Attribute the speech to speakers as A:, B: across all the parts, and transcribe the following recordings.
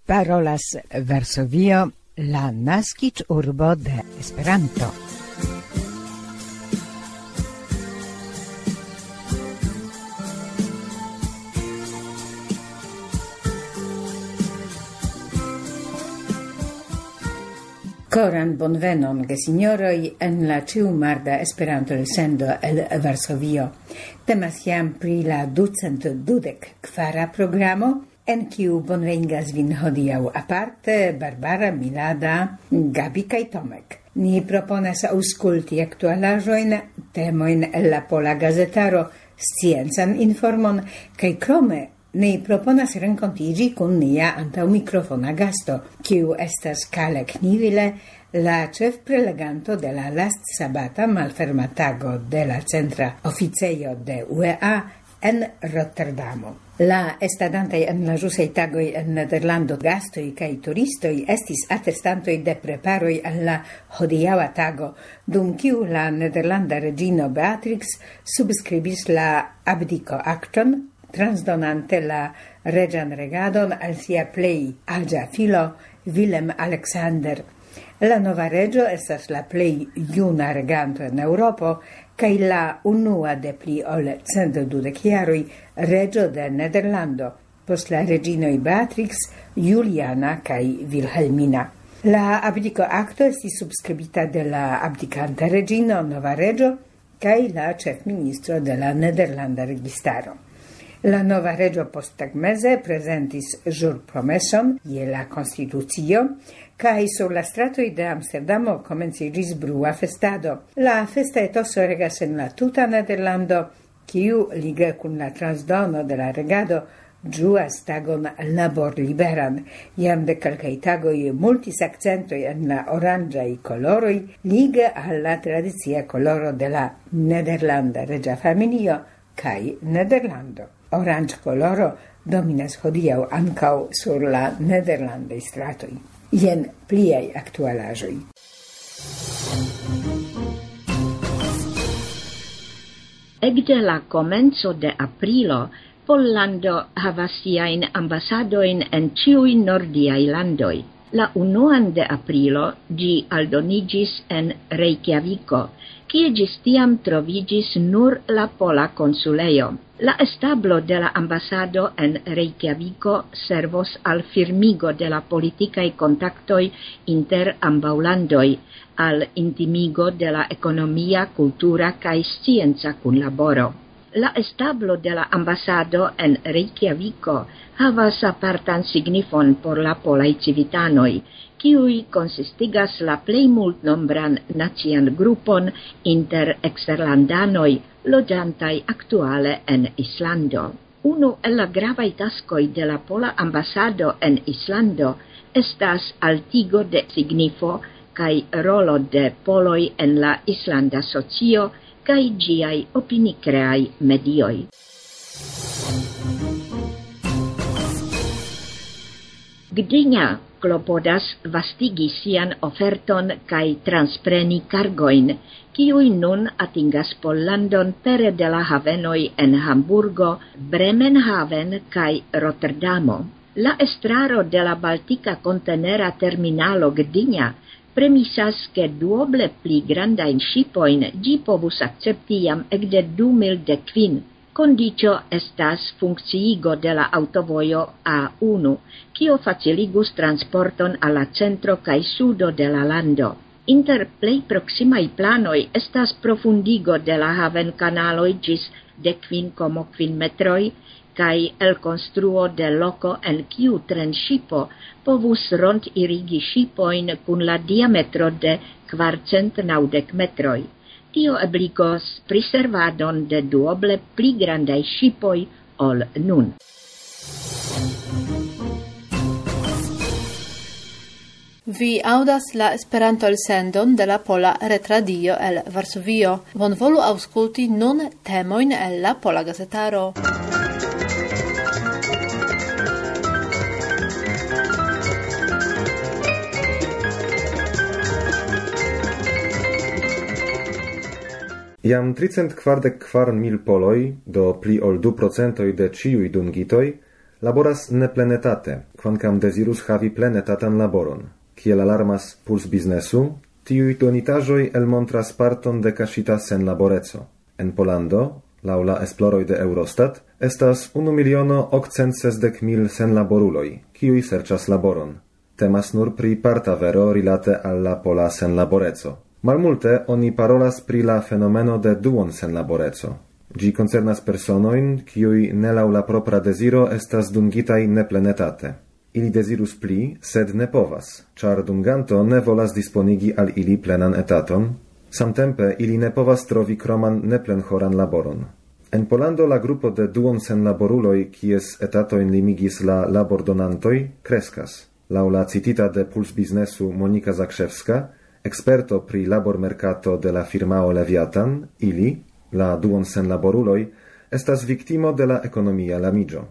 A: Parolas Varsovio, la naskiĝurbo de Esperanto. Koran bonvenon, gesignoroj, en la ĉiumarda Esperanto-elsendo el Varsovio. Temas jam pri la 224 programo, en kiu bonvengas vin hodiaŭ aparte Barbara, Milada, Gabi kaj Tomek. Ni proponas aŭskulti aktualaĵojn, temojn el la Pola Gazetaro, sciencan informon kaj krome ni proponas renkontiĝi kun nia antaŭmikrofona gasto, kiu estas Kalle Knivile, la ĉefpreleganto de la lastsabata malferma tago de la centra oficejo de UEA en Rotterdamo. La estadantaj en la ĵusaj tagoj en Nederlando gastoj kaj turistoj estis atestantoj de preparoj al la hodiaŭa tago, dum kiu la nederlanda reĝino Beatrix subskribis la abdiko-akton, transdonante la reĝan regadon al sia plej aĝa filo Willem Alexander. La nova reĝo estas la plej juna reganto en Eŭropo kaj la unua de pli ol 120 jaroj reĝo de Nederlando, post la reĝinoj Beatrix, Juliana kaj Vilhelmina. La abdiko-akto estis subskribita de la abdikanta reĝino, nova reĝo, kaj la ĉefministro de la nederlanda registaro. La nova reĝo posttagmeze prezentis ĵurpromeson je la konstitucio, kaj sur la stratoj de Amsterdamo komenciĝis brua festado. La festa etoso regas en la tuta Nederlando, kiu lige kun la transdono de la regado ĝuas tagon laborliberan. Jam de kelkaj tagoj multis akcentoj en la oranĝaj koloroj lige al la tradicia koloro de la nederlanda reĝa familio kaj Nederlando. Orange coloro dominas hodiaŭ ankaŭ sur la nederlandaj stratoj. Jen pliaj aktualaĵoj.
B: Ekde la komenco de aprilo, Pollando havas siajn ambasadojn en ĉiuj nordiaj landoj. La 1 de aprilo ĝi aldoniĝis en Reykjaviko, kie ĝis tiam troviĝis nur la pola konsulejo. La establo de la ambasado en Reykjaviko servos al firmigo de la politikaj kontaktoj inter ambaŭ landoj, al intimigo de la ekonomia, kultura kaj scienca kunlaboro. La establo de la ambasado en Reykjaviko havas apartan signifon por la polaj civitanoj, kiuj konsistigas la plej multnombran nacian grupon inter eksterlandanoj loĝantaj aktuale en Islando. Unu el la gravaj taskoj de la pola ambasado en Islando estas altigo de signifo kaj rolo de poloj en la islanda socio kaj ĝiaj opini-kreaj medioj. Gdynia klopodas vastigi sian oferton kaj transpreni kargojn, kiuj nun atingas Pollandon pere de la havenoj en Hamburgo, Bremenhaven kaj Rotterdamo. La estraro de la Baltika kontenera terminalo Gdynia premisas ke duoble pli grandajn ŝipojn ĝi povus akcepti jam ekde 2015. Kondiĉo estas funkciigo de la aŭtovojo A1, kio faciligus transporton al la centro kaj sudo de la lando. Inter plej proksimaj planoj estas profundigo de la havenkanaloj ĝis 10,5 metroj kaj elkonstruo de loko en kiu trenŝipo povus rond-irigi ŝipojn kun la diametro de 490 metroj. Tio ebligos priservadon de duoble pli grandaj ŝipoj ol nun.
C: Vi aŭdas la Esperanto-elsendon de la Pola Retradio el Varsovio. Bonvolu aŭskulti nun temojn el la Pola Gazetaro.
D: Jam 344,000 poloj, do pli ol 2% de ĉiuj dungitoj, laboras neplenetate, quancam desirus havi plenetatan laboron. Kiel alarmas Puls Biznesu, tiui donitaĵoj elmontras parton de kaŝita senlaboreco. En Pollando, laŭ la esploroj de Eurostat, estas 1,860,000 senlaboruloj, kiuj serĉas laboron. Temas nur pri parta vero rilate al la pola senlaboreco. Malmulte oni parolas pri la fenomeno de duon senlaboreco. Ĝi koncernas personojn, kiuj ne laŭ la propra deziro estas dungitaj neplenetate. Ili desirus pli, sed ne povas, ĉar dunganto ne volas disponigi al ili plenan etaton, samtempe ili ne povas trovi kroman neplenhoran laboron. En Pollando la grupo de duon senlaboruloj, kies etatojn limigis la labordonantoj, kreskas. Laŭ la citita de Puls Biznesu Monika Zakrzewska, experto pri labormercato de la firmao Leviatan, ili, la duon senlaboruloj, estas viktimo de la ekonomia lamiĝo.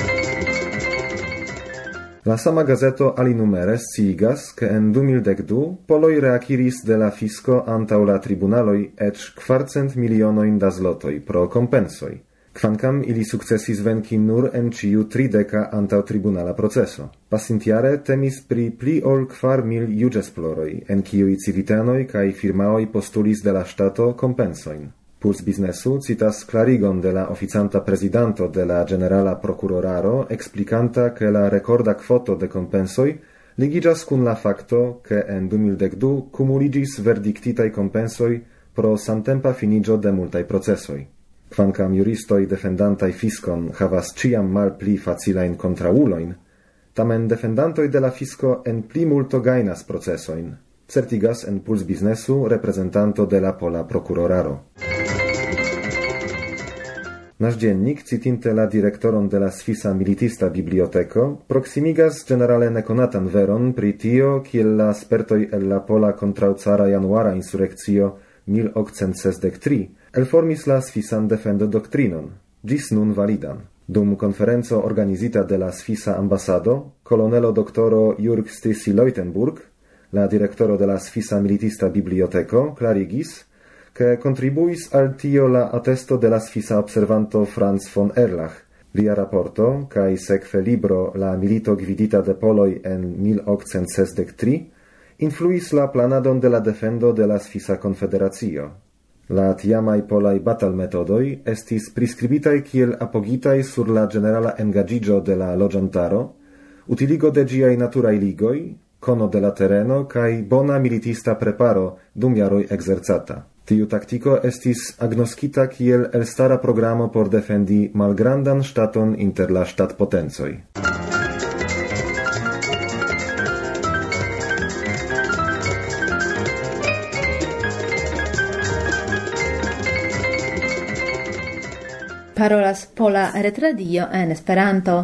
D: La sama gazeto alinumere sciigas, ke en 2012 poloj reakiris de la fisko antaŭ la tribunaloj eĉ 400 milionojn da zlotoj pro kompensoj, kvankam ili sukcesis venki nur en ĉiu 30 antaŭ tribunala proceso. Pasintjare temis pri pli ol 4,000 juĝesploroj, en kiuj civitanoj kaj firmaoj postulis de la ŝtato kompensojn. Puls Biznesu citas clarigon de la oficanta prezidanto de la Generala Procuroraro explicanta che la recorda kvoto de compensoj ligiĝas kun la fakto, ke en 2012 kumuliĝis verdiktitaj kompensoj pro samtempa finiĝo de multaj procesoj. Kvankam juristoj defendantaj fiskon havas ĉiam malpli facilajn kontraŭulojn, tamen defendantoj de la fisko en pli multo gajnas procesojn, certigas en Puls Biznesu reprezentanto de la Pola Procuroraro. Nasz dziennik, citinte la direktoron de la Svisa Militista Biblioteko, proksimigas generale nekonatan veron pri tio, kiel la spertoj el la pola kontraŭcara januara insurekcio 1863 elformis la Svisan defendo doktrinon, ĝis nun validan. Dum konferenco organizita de la Svisa ambasado, kolonelo doktoro Jurg Stisi-Leutenburg, la direktoro de la Svisa Militista Biblioteko, klarigis, che contribuis al tio la attesto de la Svisa observanto Franz von Erlach. Lia rapporto, cae sekve libro La milito gvidita de poloj en 1863, influis la planadon de la defendo de la Svisa Confederacio. La tiamaj polaj batalmetodoj estis priskribitaj kiel apogitaj sur la generala engaĝiĝo de la loĝantaro, utiligo de ĝiaj naturaj ligoj, kono de la tereno kaj bona militista preparo dum jaroj ekzercata. Tiu taktiko estis agnoskita kiel elstara programo por defendi malgrandan ŝtaton inter la ŝtatpotencoj.
C: Parolas Pola Retradio en Esperanto.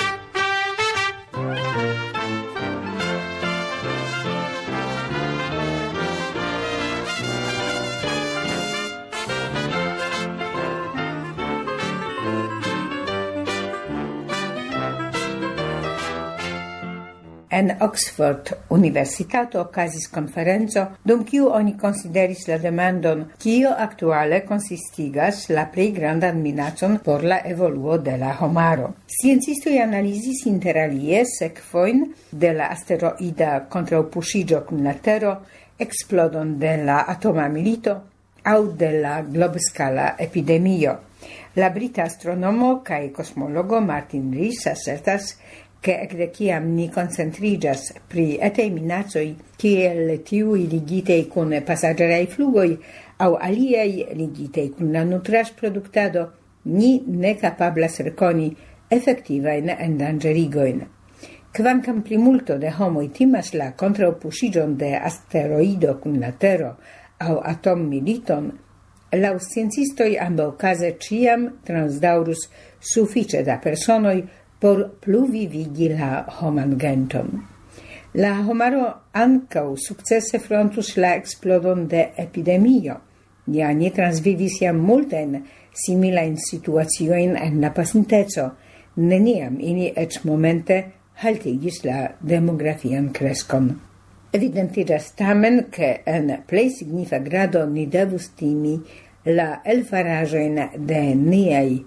A: En Oxford Universitato okazis konferenco, dum kiu oni konsideris la demandon, kio aktuale konsistigas la plej grandan minacon por la evoluo de la homaro. Sciencistoj analizis interalie sekvojn de la asteroida kontraŭpuŝiĝo kun la Tero, eksplodon de la atoma milito aŭ de la globskala epidemio. La brita astronomo kaj kosmologo Martin Rees asertas, che ekde kiam ni koncentriĝas pri etej minacoj kiel tiuj ligitej kun pasaĝeraj flugoj aŭ aliaj ligitej kun la nutraĵproduktado, ni ne kapablas rekoni efektivajn endanĝerigojn. Kvankam plimulto de homoj timas la kontraŭpuŝiĝon de asteroido kun la Tero aŭ atommiliton, laŭ sciencistoj ambaŭkaze ĉiam transdaŭrus sufiĉe da personoj por pluvivigi la homan genton. La homaro ankaŭ sukcese frontus la eksplodon de epidemio. Ja ni transvivis jam multajn similajn situaciojn en la pasinteco. Neniam ili eĉ momente haltigis la demografian kreskon. Evidentiĝas tamen, ke en plej signifa grado ni devus timi la elfaraĵojn de niaj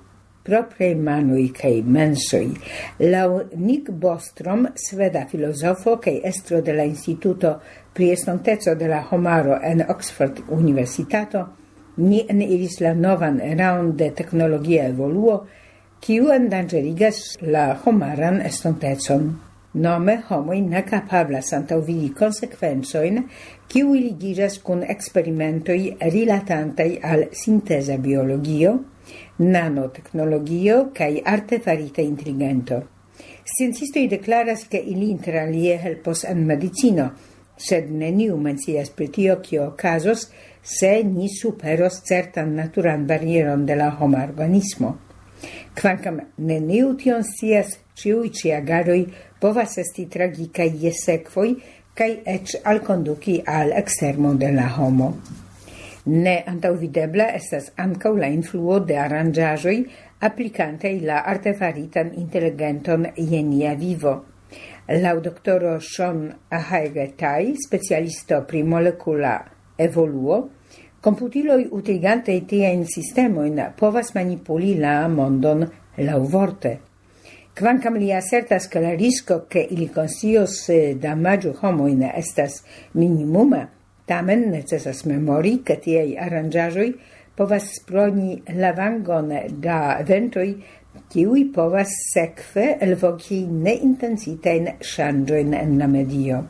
A: propre manui cae mensoi. Lau Nick Bostrom, sveda filosofo cae estro de la Instituto pri estontezo de la homaro en Oxford Universitato, ni eniris la novan eraon de technologia evoluo, kiu endangerigas la homaran estontezon. Nome homoi ne capablas antaŭvidi konsekvencojn, kiu ligiĝas kun eksperimentoj rilatantaj al sinteza biologio, nanotecnologio kaj artefarita intelligento. Sciencistoj deklaras, ke ili interalie helpos en medicino, sed neniu mencias pri tio, kio okazos, se ni superos certan naturan barieron de la homa organismo. Kvankam neniu tion scias, ĉiuj agaroj povas esti tragikaj je sekvoj kaj eĉ alkonduki al ekstermo de la homo. Ne antaŭvidebla estas ankaŭ la influo de aranĝaĵoj aplikante la artefaritan inteligenton je nia vivo. Laŭ doktoro Sean Hagetai, specialisto pri molekula evoluo, komputiloj utiligante tiajn sistemojn povas manipuli la mondon laŭvorte. Kvankam li assertas che la risco che ili conscios damaĝu homojn estas minimuma, tamen necesas memori, ke tiaj aranĝaĵoj povas sproni lavangon da eventoj, kiuj povas sekve elvoki neintensitajn ŝanĝojn en la medio.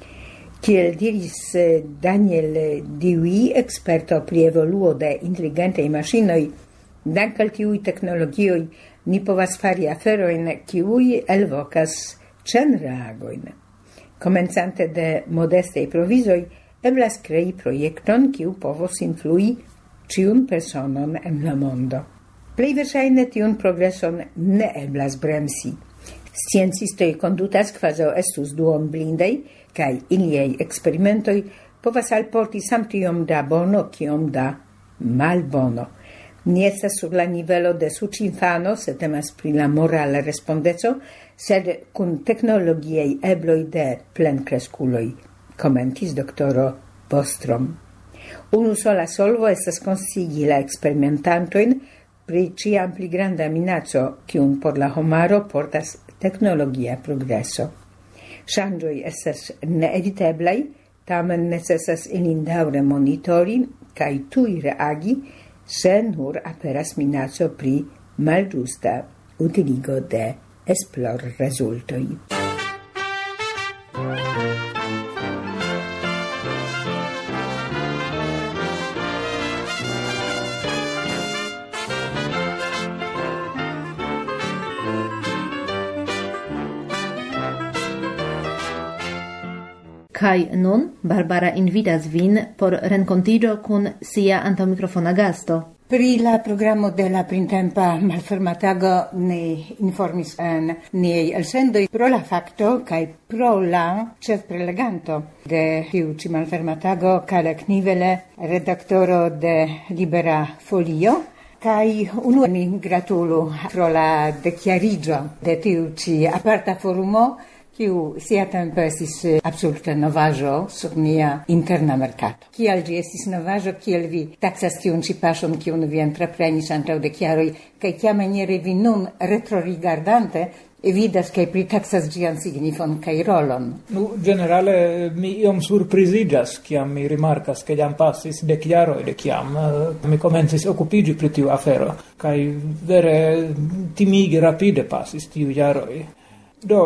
A: Kiel diris Daniel Dewey, experto pri evoluo de inteligentaj maŝinoj, dank al tiuj teknologioj ni povas fari aferojn, kiuj elvokas ĉenreagojn. Komencante de modestaj provizoj, eblas krei projekton, kiu povos influi ĉiun personon en la mondo. Plej verŝajne tiun progreson ne eblas bremsi. Sciencistoj kondutas kvazaŭ estus duonblindaj, kaj iliaj eksperimentoj povas alporti samtiom da bono, kiom da malbono. Ni estas sur la nivelo de suĉinfano, se temas pri la morala respondeco, sed kun teknologiaj ebloj de plenkreskuloj, komentis doktoro Bostrom. Unu sola solvo estas konsigi la eksperimentantojn pri ĉiam pli granda minaco, kiun por la homaro portas teknologia progreso. Ŝanĝoj estas neeviteblaj, tamen necesas ilin daŭre monitori kaj tuj reagi, se nur aperas minaco pri malĝusta utiligo de esplorrezultoj.
C: Kai nun Barbara invitas vin por renkontiĝo kun sia antaŭmikrofona gasto.
A: Pri la programo de la printempa malfermatago ni informis en niaj elsendoj pro la fakto kaj pro la ĉefpreleganto de tiu ĉi malfermatago, Kalek Nivele, redaktoro de Libera Folio, kaj unue mi gratulu pro la deklariĝo de tiu ĉi aparta forumo, kiu siatempe estis absolute novaĵo sur nia interna merkato. Kial ĝi estis novaĵo, kiel vi taksas tiun ĉi paŝon, kiun vi entreprenis antaŭ dek jaroj, kaj kiamaniere vi nun retrorigardante vidas kaj pritaksas ĝian signifon kaj rolon?
E: Generale mi iom surpriziĝas, kiam mi rimarkas, ke jam pasis 10 jaroj de kiam mi komencis okupiĝi pri tiu afero, kaj vere timige rapide pasis tiu jaroj. Do,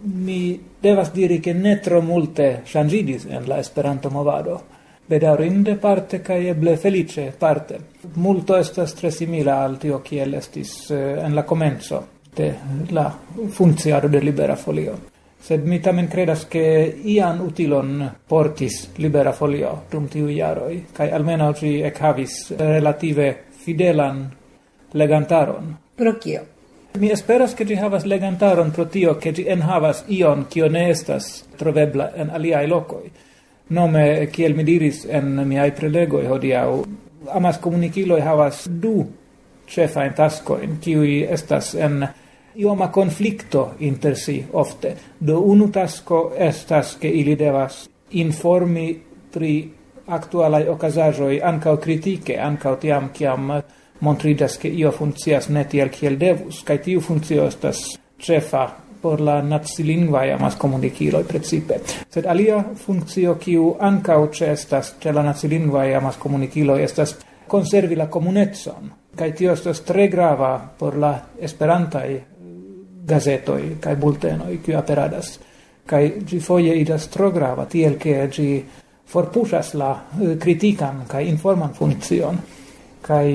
E: mi devas diri che ne tro multe ŝanĝiĝis en la Esperanto movado. Bedaŭrinde parte kaj eble feliĉe parte. Multo estas tre simila al tio kiel estis en la komenco de la funkciado de Libera Folio. Sed mi tamen kredas ke ian utilon portis Libera Folio dum tiuj jaroj, kaj almenaŭ ĝi ekhavis relative fidelan legantaron.
A: Pro kio?
E: Mi esperas che ĝi havas legantaron pro tio, che ĝi enhavas ion, kio ne estas trovebla en aliaj lokoj. Nome, kiel mi diris en miaj prelegoj hodiaŭ, amaskomunikiloj havas du ĉefajn taskojn, kiuj estas en ioma konflikto inter si ofte. Do unu tasko estas, ke ili devas informi pri aktualaj okazaĵoj ankaŭ kritike, ankaŭ tiam kiam montrigas che io funkcias ne tiel kiel devus, kai tiu funkcio estas ĉefa por la nacilingvaj amaskomunikiloj precipe. Sed alia funkcio kiu ankaŭ ĉeestas ĉe la nacilingvaj amaskomunikiloj estas konservi la komunecon, kaj tio estas tre grava por la esperantaj gazetoj kaj bultenoj kiu aperadas. Kaj ĝi foje iras tro grava, tiel ke ĝi forpuŝas la kritikan kaj informan funkcion. Kaj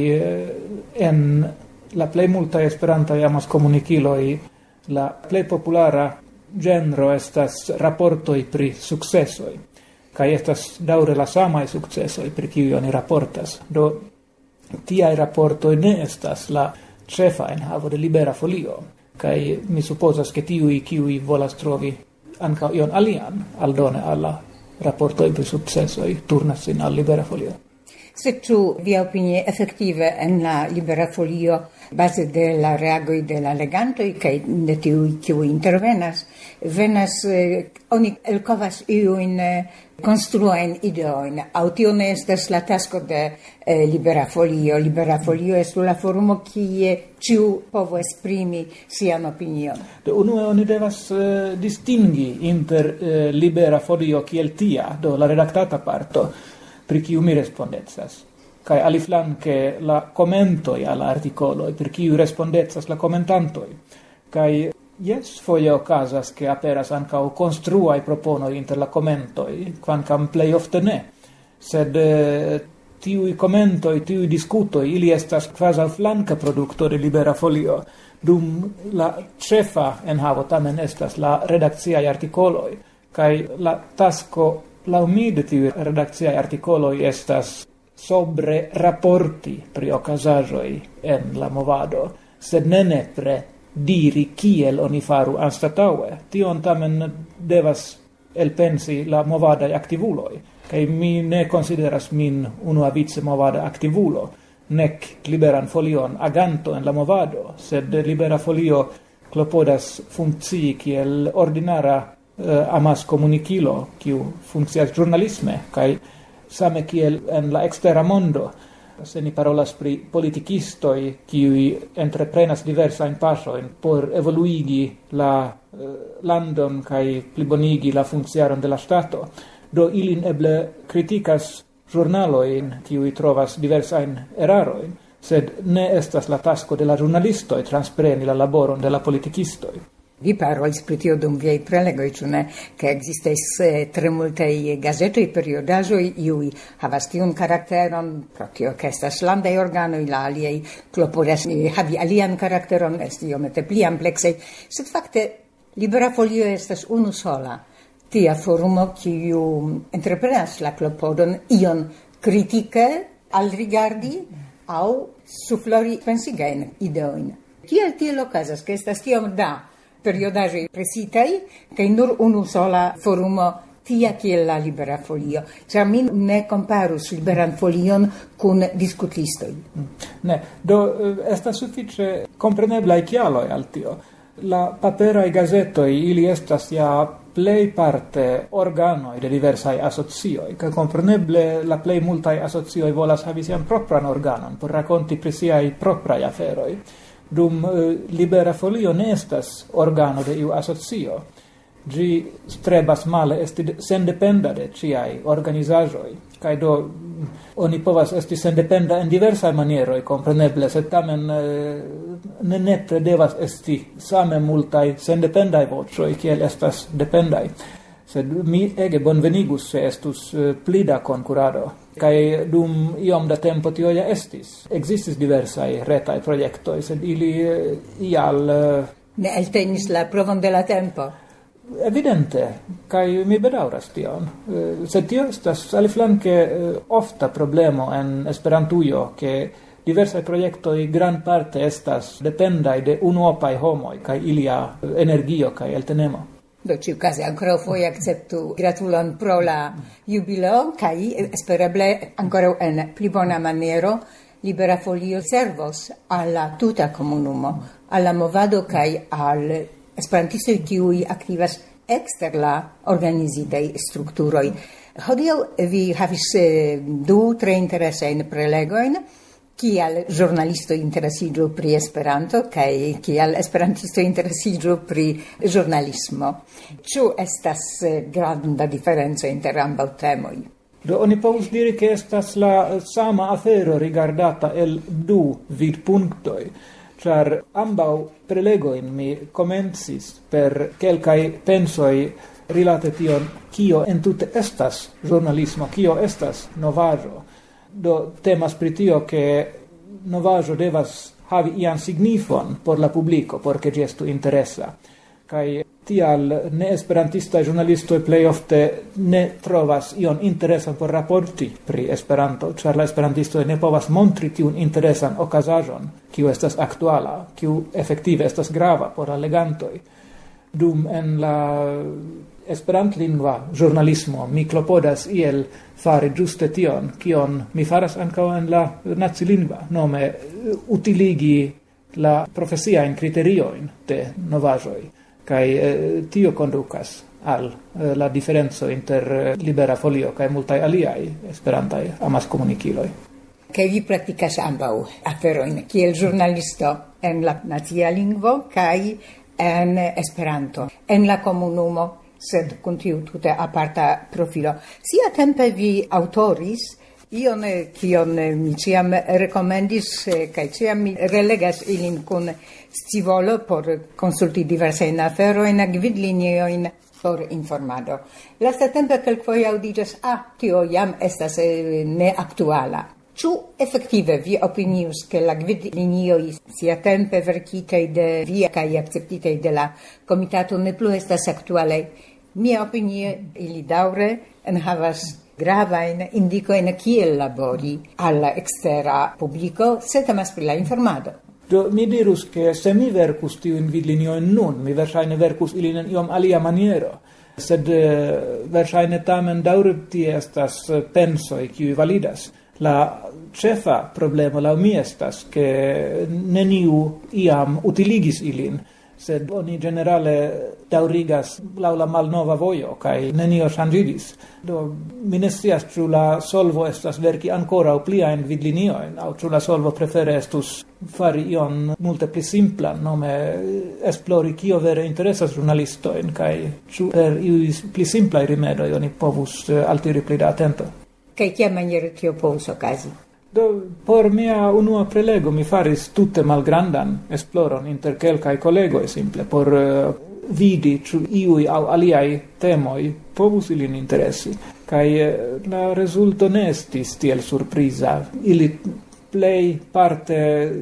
E: en la plej multaj esperantaj amaskomunikiloj la plej populara genro estas raportoj pri sukcesoj. Kaj estas daŭre la samaj sukcesoj pri kiuj oni raportas. Do tiaj raportoj ne estas la ĉefa enhavo de Libera Folio. Kaj mi supozas ke tiuj kiuj volas trovi ankaŭ ion alian aldone al la raportoj pri sukcesoj turnas sin al Libera Folio.
A: Sed ĉu via opinie efektive en la Libera Folio base de la reagoj de la legantoj kaj de tiuj kiuj intervenas venas oni elkovas iujn konstruajn ideojn aŭ tio ne estas la tasko de Libera Folio. Libera Folio estu la forumo kie ĉiu povu esprimi sian opinion.
E: Do unue oni devas distingi inter Libera Folio kiel tia, do la redaktata parto, pri kiu mi respondecas, kaj aliflanke la komentoj al la artikoloj, pri kiu respondecas la komentantoj, kaj jes foje okazas ke aperas ankaŭ konstruaj proponoj inter la komentoj, kvankam plej ofte ne, sed tiuj komentoj, tiuj diskutoj, ili estas kvazaŭ flanka produkto de Libera Folio, dum la ĉefa enhavo tamen estas la redakciaj artikoloj, kaj la tasko laŭ mi de tiuj redakciaj artikoloj estas sobre raporti pri okazaĵoj en la movado, sed ne nepre diri kiel oni faru anstataŭe. Tion tamen devas elpensi la movadaj aktivuloj, kaj mi ne konsideras min unuavice movada aktivulo, nek Liberan Folion aganto en la movado, sed Libera Folio klopodas funkcii kiel ordinara amaskomunikilo, kiu funkcias ĵurnalisme, kaj same kiel en la ekstera mondo, se ni parolas pri politikistoj, kiuj entreprenas diversajn paŝojn por evoluigi la landon kaj plibonigi la funkciaron de la ŝtato, do ilin eble kritikas ĵurnalojn, kiuj trovas diversajn erarojn, sed ne estas la tasko de la ĵurnalistoj transpreni la laboron de la politikistoj.
A: Vi parolis pri tio dum viaj prelegoj, ĉu ne, ke ekzistas tre multaj gazetoj, periodaĵoj, iuj havas tiun karakteron, pro tio ke estas landaj organoj, la aliaj klopodas havi alian karakteron, esti iomete pli ampleksaj, sed fakte Libera Folio estas unu sola, tia forumo, kiu entreprenas la klopodon ion kritike alrigardi aŭ suflori pensigajn ideojn. Kiel tiel okazas, ke estas tiom da periodaĵoj presitaj, kaj nur unu sola forumo tia kiel la Libera Folio. Ĉar mi ne komparus Liberan Folion kun diskutistoj.
E: Ne, do estas sufiĉe kompreneblaj kialoj al tio. La paperaj gazetoj, ili estas ja plej parte organoj de diversaj asocioj, kaj kompreneble la plej multaj asocioj volas havi sian propran organon por rakonti pri siaj propraj aferoj. Dum Libera Folio ne estas organo de iu asocio. Ĝi strebas male esti sendependa de ĉiaj organizaĵoj, kaj do oni povas esti sendependa en diversaj manieroj, kompreneble, sed tamen ne nepre devas esti same multaj sendependaj voĉoj, kiel estas dependaj. Sed mi ege bonvenigus se estus pli da konkurado. Kaj dum iom da tempo tio ja estis. Existis diversaj retaj projektoj, sed ili ial
A: ne eltenis la provon de la tempo.
E: Evidente, kaj mi bedaŭras tion. Sed tio estas aliflanke ofta problemo en Esperantujo, ke diversaj projektoj grandparte estas dependaj de unuopaj homoj kaj ilia energio kaj eltenemo.
A: Do ĉiukaze ankoraŭ foje akceptu gratulon pro la jubileo kaj espereble ankoraŭ en pli bona maniero Libera Folio servos al la tuta komunumo, al la movado kaj al esperantistoj kiuj aktivas ekster la organizitaj strukturoj. Hodiaŭ vi havis 2 tre interesajn prelegojn Kial giornalisto interesiĝu pri Esperanto kaj kial esperantisto interesiĝu pri ĵurnalismo? Ĉu estas granda diferenco inter ambaŭ temoj?
E: Oni povus diri che estas la sama afero rigardata el du vidpunktoj, ĉar ambaŭ prelegojn mi komencis per kelkaj pensoj rilate tion, kio entute estas ĵurnalismo, kio estas novaĵo. Do temas pri tio che novaĵo devas havi ian signifon por la publiko, por ke ĝi estu interesa. Kaj tial neesperantista ĵurnalistoj plej ofte ne trovas ion interesan por raporti pri Esperanto, ĉar la esperantistoj ne povas montri tiun interesan okazaĵon, kiu estas aktuala, kiu efektive estas grava por la legantoj. Dum en la esperantlingva ĵurnalismo mi klopodas iel fari ĝuste tion, kion mi faras ankaŭ en la nacilingva, nome utiligi la profesiajn kriteriojn de novaĵoj. Kaj tio kondukas al la diferenco inter Libera Folio kaj multaj aliaj esperantaj amaskomunikiloj.
A: Kaj vi praktikas ambaŭ aferojn kiel ĵurnalisto en la nacia lingvo kaj en Esperanto, en la komunumo, sed kun tiu tute aparta profilo. Siatempe vi aŭtoris ion kion mi ĉiam rekomendis kaj ĉiam mi relegas ilin kun scivolo por konsulti diversajn aferojn, gvidliniojn por informado. Lastatempe kelkfoje aŭdiĝas, tio jam estas neaktuala. Ĉu efektive vi opinius ke la gvidlinioj siatempe verkitaj de vi kaj akceptitaj de la komitato ne plu estas aktualaj? Mia opinie, ili daŭre enhavas gravajn indikojn kiel labori al la ekstera publiko, se temas pri la informado.
E: Do mi dirus che se mi verkus tiujn gvidliniojn nun, mi verŝajne verkus ilin en iom alia maniero, sed verŝajne tamen daŭre tie estas pensoj kiuj validas. La ĉefa problemo laŭ mi estas, ke neniu iam utiligis ilin, sed oni generale daŭrigas laŭ la malnova vojo kaj nenio ŝanĝiĝis. Do mi ne scias ĉu la solvo estas verki ankoraŭ pliajn gvidliniojn, aŭ ĉu la solvo prefere estus fari ion multe pli simplan, nome esplori kio vere interesas ĵurnalistojn kaj ĉu per iuj pli simplaj rimedoj oni povus altiri pli da atento.
A: Kaj kiamaniere tio povus okazi?
E: Do por mia unua prelego mi faris tute malgrandan esploron inter kelkaj kolegoj simple por vidi ĉu iuj aŭ aliaj temoj povus ilin interesi. Kaj la rezulto ne estis tiel surpriza. Ili plej parte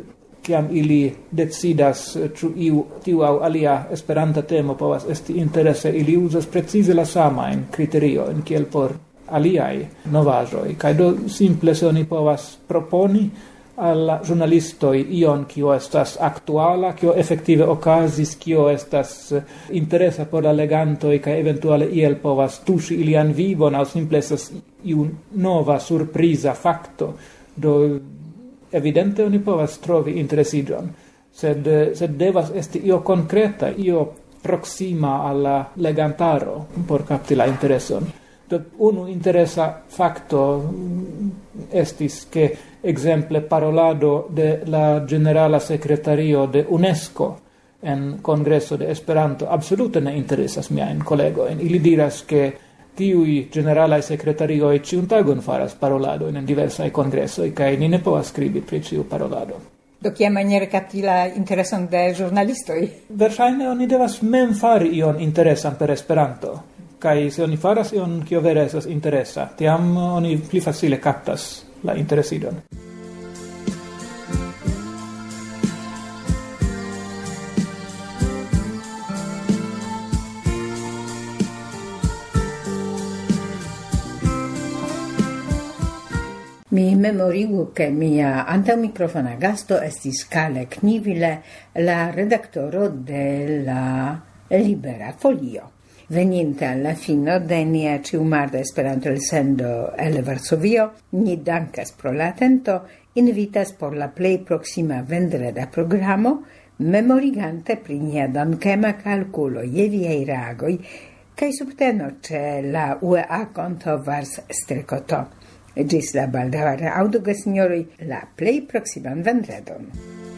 E: kiam ili decidas ĉu tiu aŭ alia esperanta temo povas esti interese, ili uzas precize la samajn kriteriojn kiel por aliai novaĵoj, kaj do simple se oni povas proponi al la ĵurnalistoj ion kio estas aktuala, kio efektive okazis, kio estas interesa por la legantoj kaj eventuale iel povas tuŝi ilian vivon aŭ simple estas iu nova surpriza fakto, do evidente oni povas trovi interesiĝon, sed devas esti io konkreta, io proksima al la legantaro por kapti la intereson. Unu interesa facto estis che exemple parolado de la generala secretario de UNESCO en congresso de Esperanto absolute ne interesas miajn kolegojn. Ili diras che tiuj generalaj sekretarioj ĉiun tagon faras paroladojn en diversaj kongresoj kaj ni ne povas skribi pri ĉiu parolado.
A: Do kiamaniere kapti la intereson de ĵurnalistoj?
E: Verŝajne oni devas mem fari ion interesan per Esperanto. Kaj se oni faras ion kio vere estas interesa, tiam oni pli facile kaptas la interesidon.
A: Mi memorigu che mia antaŭmikrofona gasto estis Kalle Knivile, la redaktoro de la Libera Folio. Veninte alla fino de nia ĉiumarda Esperanto-elsendo el Varsovio, ni dankas pro la atento, invitas por la plej proksima vendreda programo, memorigante pri nia dankema kalkulo je viaj reagoj kaj subteno ĉe la UEA konto Vars-Strekoto. Gis la baldaŭa aŭdo, gesinjoroj, la plej proksiman vendredon.